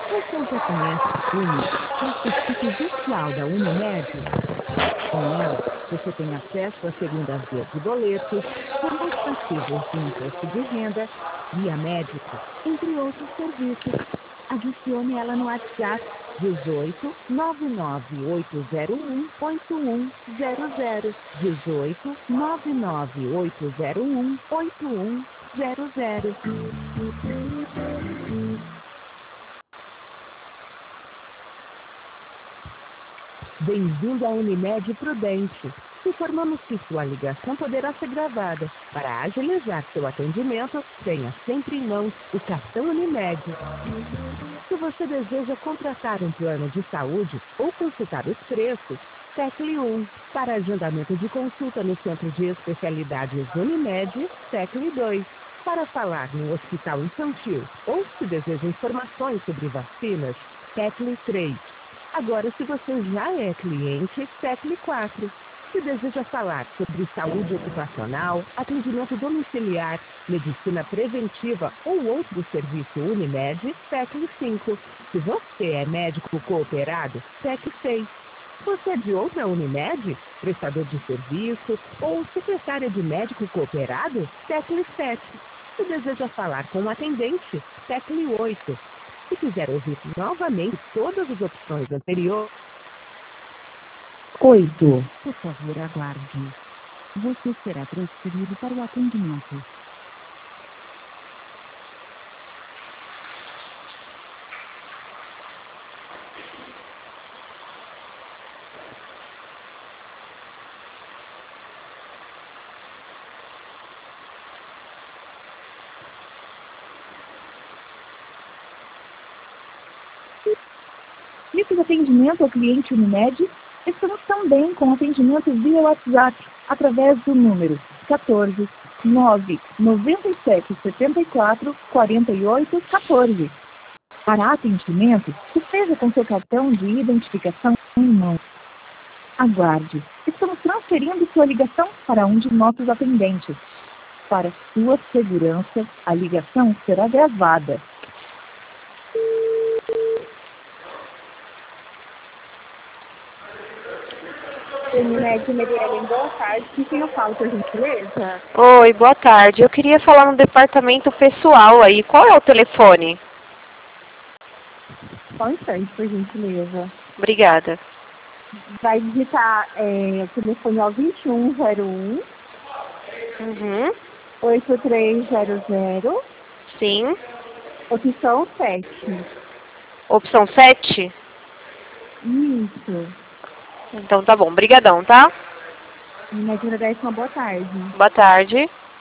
Você já conhece a Uni, certificado virtual da Unimed? Com ela, você tem acesso à segunda via de boletos, canais passivos de imposto de renda, via médica, entre outros serviços. Adicione ela no WhatsApp 18 998018100. 18 998018100. Bem-vindo à Unimed Prudente. Informamos que sua ligação poderá ser gravada. Para agilizar seu atendimento, tenha sempre em mãos o cartão Unimed. Se você deseja contratar um plano de saúde ou consultar os preços, tecle 1. Para agendamento de consulta no Centro de Especialidades Unimed, tecle 2. Para falar no Hospital Infantil ou se deseja informações sobre vacinas, tecle 3. Agora, se você já é cliente, tecle 4. Se deseja falar sobre saúde ocupacional, atendimento domiciliar, medicina preventiva ou outro serviço Unimed, tecle 5. Se você é médico cooperado, tecle 6. Você é de outra Unimed, prestador de serviço ou secretária de médico cooperado, tecle 7. Se deseja falar com um atendente, tecle 8. Se quiser ouvir novamente todas as opções anteriores, 8. Por favor, aguarde. Você será transferido para o atendimento. Serviço de atendimento ao cliente Unimed, estamos também com atendimento via WhatsApp, através do número 14 9 97 74 48 14. Para atendimento, esteja com seu cartão de identificação em mão. Aguarde. Estamos transferindo sua ligação para um de nossos atendentes. Para sua segurança, a ligação será gravada. Unimed Meriellen, boa tarde. Com quem eu falo, por gentileza? Oi, boa tarde. Eu queria falar no departamento pessoal aí. Qual é o telefone? Só um instante, por gentileza. Obrigada. Vai digitar o telefone ao 2101 Uhum. 8300, Sim. opção 7. Opção 7? Isso. Então tá bom. Brigadão, tá? Unimed agradece, uma boa tarde. Boa tarde.